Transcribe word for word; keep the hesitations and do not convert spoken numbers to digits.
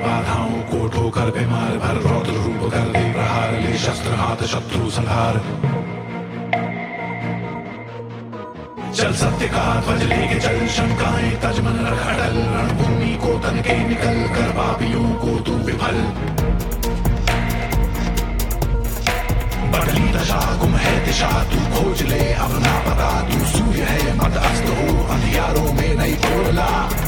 बाधाओं को ठोकर पे मार भर रौद्र रूप कर दे प्रहार ले शस्त्र हाथ शत्रु संहार चल सत्य का ध्वज लेके चल शंकाएं तज मन रख अटल रणभूमि को तन के निकल कर पापियों को तू विफल बदली दशा गुम है दिशा तू खोज ले अब ना पता तू सूर्य है मत अस्त हो अंधियारों में नहीं खोला